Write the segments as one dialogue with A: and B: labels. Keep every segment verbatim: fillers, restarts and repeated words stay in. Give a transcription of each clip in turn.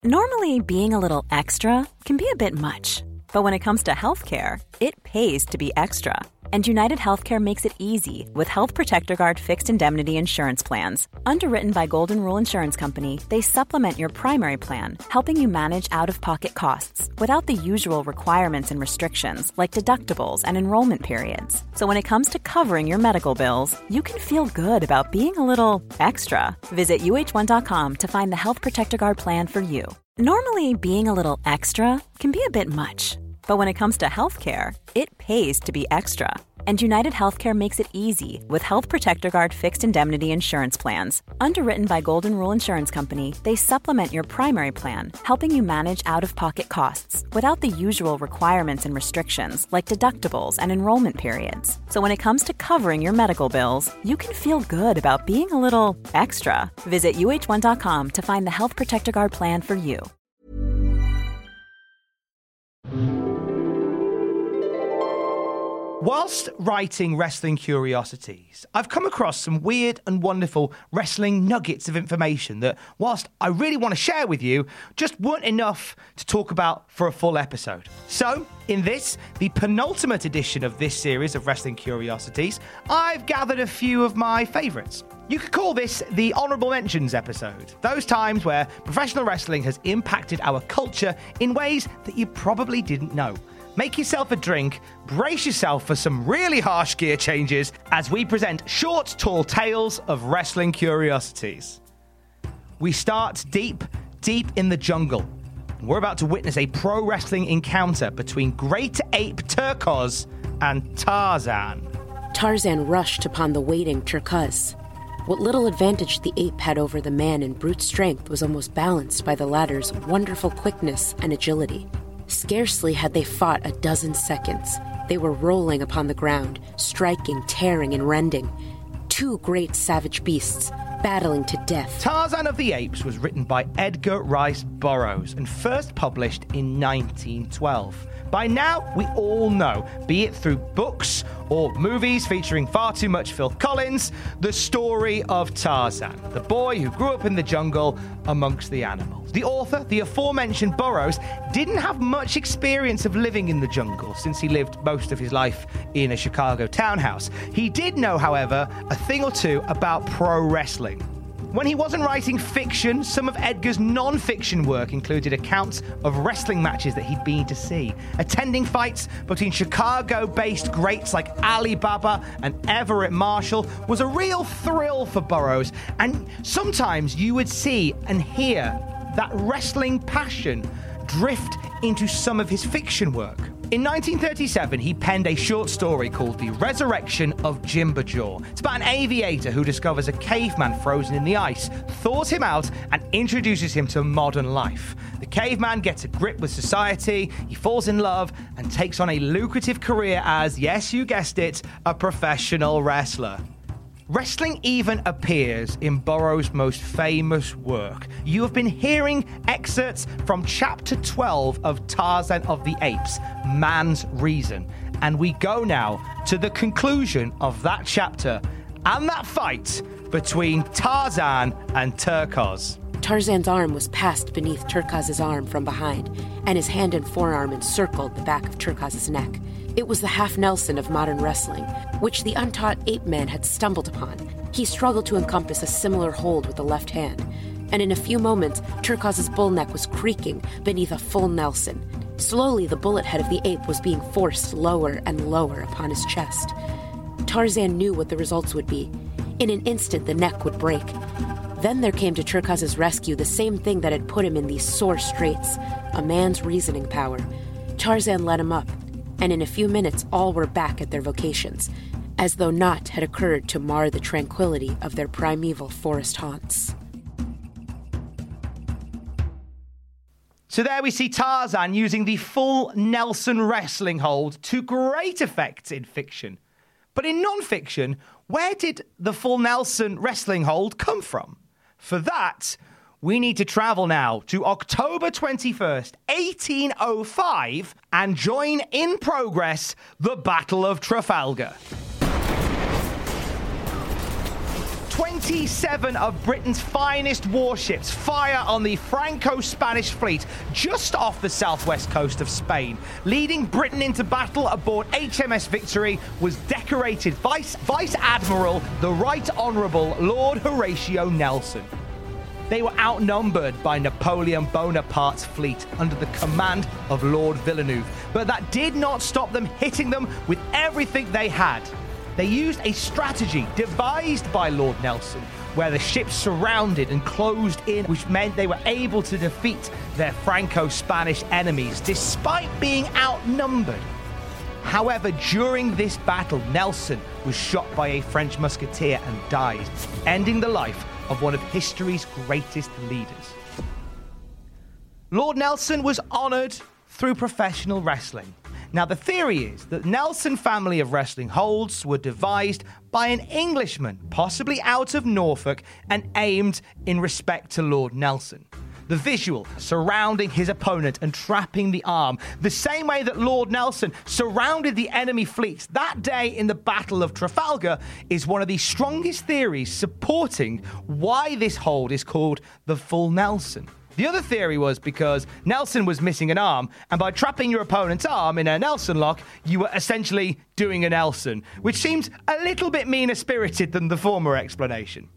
A: Normally, being a little extra can be a bit much, but when it comes to healthcare, it pays to be extra. And United Healthcare makes it easy with Health Protector Guard fixed indemnity insurance plans. Underwritten by Golden Rule Insurance Company, they supplement your primary plan, helping you manage out-of-pocket costs without the usual requirements and restrictions like deductibles and enrollment periods. So when it comes to covering your medical bills, you can feel good about being a little extra. Visit U H one dot com to find the Health Protector Guard plan for you. Normally, being a little extra can be a bit much. But when it comes to healthcare, it pays to be extra. And United Healthcare makes it easy with Health Protector Guard fixed indemnity insurance plans. Underwritten by Golden Rule Insurance Company, they supplement your primary plan, helping you manage out-of-pocket costs without the usual requirements and restrictions like deductibles and enrollment periods. So when it comes to covering your medical bills, you can feel good about being a little extra. Visit U H one dot com to find the Health Protector Guard plan for you.
B: Whilst writing Wrestling Curiosities, I've come across some weird and wonderful wrestling nuggets of information that, whilst I really want to share with you, just weren't enough to talk about for a full episode. So, in this, the penultimate edition of this series of Wrestling Curiosities, I've gathered a few of my favourites. You could call this the Honourable Mentions episode. Those times where professional wrestling has impacted our culture in ways that you probably didn't know. Make yourself a drink, brace yourself for some really harsh gear changes as we present short, tall tales of wrestling curiosities. We start deep, deep in the jungle. We're about to witness a pro wrestling encounter between Great Ape Turcos and Tarzan.
C: Tarzan rushed upon the waiting Turcos. What little advantage the ape had over the man in brute strength was almost balanced by the latter's wonderful quickness and agility. Scarcely had they fought a dozen seconds. They were rolling upon the ground, striking, tearing, and rending. Two great savage beasts, battling to death.
B: Tarzan of the Apes was written by Edgar Rice Burroughs and first published in nineteen twelve. By now, we all know, be it through books or movies featuring far too much Phil Collins, the story of Tarzan, the boy who grew up in the jungle amongst the animals. The author, the aforementioned Burroughs, didn't have much experience of living in the jungle since he lived most of his life in a Chicago townhouse. He did know, however, a thing or two about pro wrestling. When he wasn't writing fiction, some of Edgar's non-fiction work included accounts of wrestling matches that he'd been to see. Attending fights between Chicago-based greats like Ali Baba and Everett Marshall was a real thrill for Burroughs, and sometimes you would see and hear that wrestling passion drift into some of his fiction work. In nineteen thirty-seven, he penned a short story called The Resurrection of Jimbo Jaw. It's about an aviator who discovers a caveman frozen in the ice, thaws him out, and introduces him to modern life. The caveman gets a grip with society, he falls in love, and takes on a lucrative career as, yes, you guessed it, a professional wrestler. Wrestling even appears in Burroughs' most famous work. You have been hearing excerpts from chapter twelve of Tarzan of the Apes, Man's Reason. And we go now to the conclusion of that chapter and that fight between Tarzan and Turcos.
C: Tarzan's arm was passed beneath Turcos' arm from behind, and his hand and forearm encircled the back of Turcos' neck. It was the half Nelson of modern wrestling, which the untaught ape man had stumbled upon. He struggled to encompass a similar hold with the left hand, and in a few moments, Turcos' bull neck was creaking beneath a full Nelson. Slowly, the bullet head of the ape was being forced lower and lower upon his chest. Tarzan knew what the results would be. In an instant, the neck would break. Then there came to Turcos' rescue the same thing that had put him in these sore straits, a man's reasoning power. Tarzan let him up, and in a few minutes all were back at their vocations, as though naught had occurred to mar the tranquility of their primeval forest haunts.
B: So there we see Tarzan using the full Nelson wrestling hold to great effect in fiction. But in non-fiction, where did the full Nelson wrestling hold come from? For that, we need to travel now to October twenty-first, eighteen oh five, and join in progress the Battle of Trafalgar. twenty-seven of Britain's finest warships fire on the Franco-Spanish fleet just off the southwest coast of Spain. Leading Britain into battle aboard H M S Victory was decorated Vice, Vice Admiral the Right Honourable Lord Horatio Nelson. They were outnumbered by Napoleon Bonaparte's fleet under the command of Lord Villeneuve, but that did not stop them hitting them with everything they had. They used a strategy devised by Lord Nelson, where the ships surrounded and closed in, which meant they were able to defeat their Franco-Spanish enemies, despite being outnumbered. However, during this battle, Nelson was shot by a French musketeer and died, ending the life of one of history's greatest leaders. Lord Nelson was honoured through professional wrestling. Now, the theory is that Nelson family of wrestling holds were devised by an Englishman, possibly out of Norfolk, and aimed in respect to Lord Nelson. The visual surrounding his opponent and trapping the arm, the same way that Lord Nelson surrounded the enemy fleets that day in the Battle of Trafalgar, is one of the strongest theories supporting why this hold is called the Full Nelson. The other theory was because Nelson was missing an arm, and by trapping your opponent's arm in a Nelson lock, you were essentially doing a Nelson, which seems a little bit meaner-spirited than the former explanation.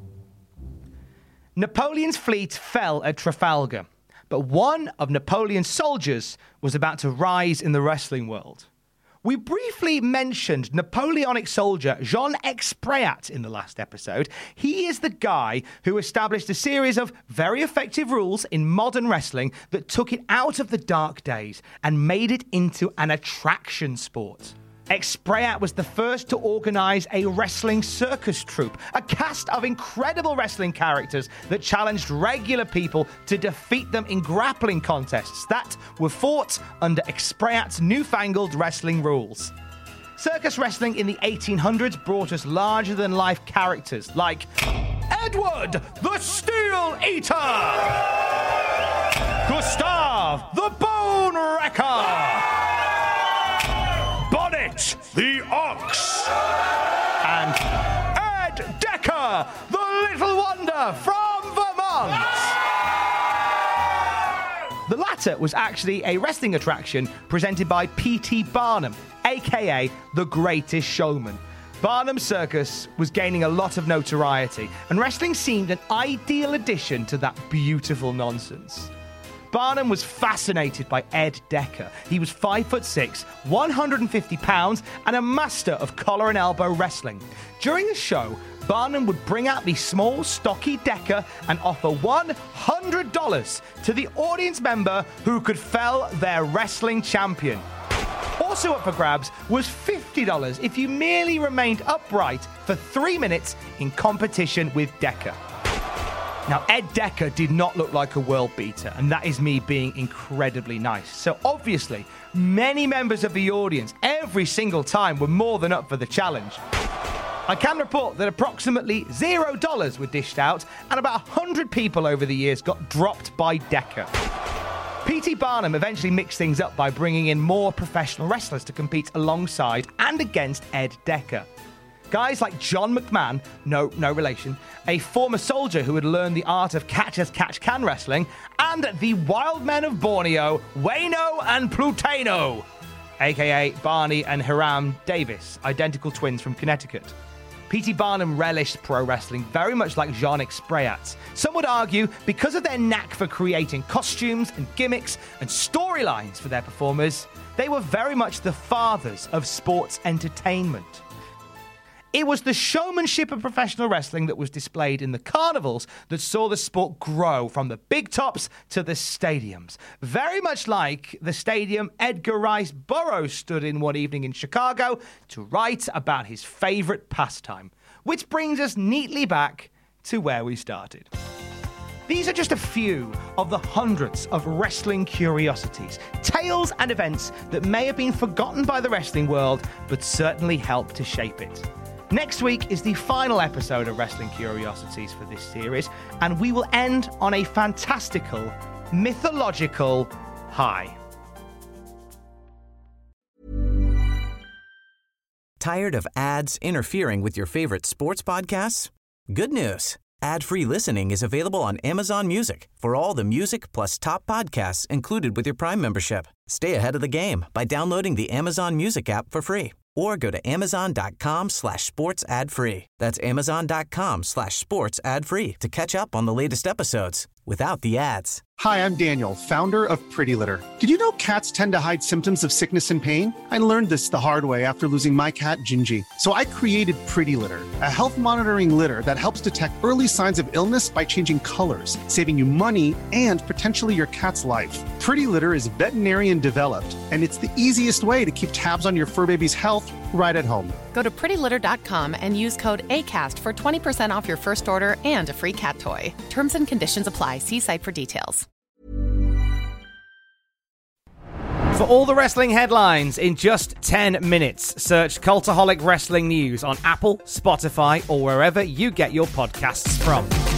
B: Napoleon's fleet fell at Trafalgar, but one of Napoleon's soldiers was about to rise in the wrestling world. We briefly mentioned Napoleonic soldier Jean Expreat in the last episode. He is the guy who established a series of very effective rules in modern wrestling that took it out of the dark days and made it into an attraction sport. Expreat was the first to organise a wrestling circus troupe, a cast of incredible wrestling characters that challenged regular people to defeat them in grappling contests that were fought under Expreat's newfangled wrestling rules. Circus wrestling in the eighteen hundreds brought us larger-than-life characters like Edward the Steel Eater, Gustav the Bone Wrecker, the Ox, and Ed Decker, the Little Wonder from Vermont. The latter was actually a wrestling attraction presented by P T Barnum, aka The Greatest Showman. Barnum's circus was gaining a lot of notoriety, and wrestling seemed an ideal addition to that beautiful nonsense. Barnum was fascinated by Ed Decker. He was five foot six, one hundred fifty pounds, and a master of collar and elbow wrestling. During the show, Barnum would bring out the small, stocky Decker and offer one hundred dollars to the audience member who could fell their wrestling champion. Also up for grabs was fifty dollars if you merely remained upright for three minutes in competition with Decker. Now, Ed Decker did not look like a world beater, and that is me being incredibly nice. So obviously, many members of the audience every single time were more than up for the challenge. I can report that approximately zero dollars were dished out, and about one hundred people over the years got dropped by Decker. P T Barnum eventually mixed things up by bringing in more professional wrestlers to compete alongside and against Ed Decker. Guys like John McMahon, no, no relation, a former soldier who had learned the art of catch-as-catch-can wrestling, and the wild men of Borneo, Wayno and Plutano, aka Barney and Hiram Davis, identical twins from Connecticut. P T Barnum relished pro wrestling very much like Jean Expreat. Some would argue because of their knack for creating costumes and gimmicks and storylines for their performers, they were very much the fathers of sports entertainment. It was the showmanship of professional wrestling that was displayed in the carnivals that saw the sport grow from the big tops to the stadiums. Very much like the stadium Edgar Rice Burroughs stood in one evening in Chicago to write about his favourite pastime. Which brings us neatly back to where we started. These are just a few of the hundreds of wrestling curiosities, tales and events that may have been forgotten by the wrestling world, but certainly helped to shape it. Next week is the final episode of Wrestling Curiosities for this series, and we will end on a fantastical, mythological high.
D: Tired of ads interfering with your favorite sports podcasts? Good news. Ad-free listening is available on Amazon Music for all the music plus top podcasts included with your Prime membership. Stay ahead of the game by downloading the Amazon Music app for free or go to amazon.com slash sports ad free. That's amazon.com slash sports ad free to catch up on the latest episodes without the ads.
E: Hi, I'm Daniel, founder of Pretty Litter. Did you know cats tend to hide symptoms of sickness and pain? I learned this the hard way after losing my cat, Gingy. So I created Pretty Litter, a health monitoring litter that helps detect early signs of illness by changing colors, saving you money and potentially your cat's life. Pretty Litter is veterinarian developed, and it's the easiest way to keep tabs on your fur baby's health right at home.
F: Go to pretty litter dot com and use code ACAST for twenty percent off your first order and a free cat toy. Terms and conditions apply. See site for details.
B: For all the wrestling headlines in just ten minutes, search Cultaholic Wrestling News on Apple, Spotify, or wherever you get your podcasts from.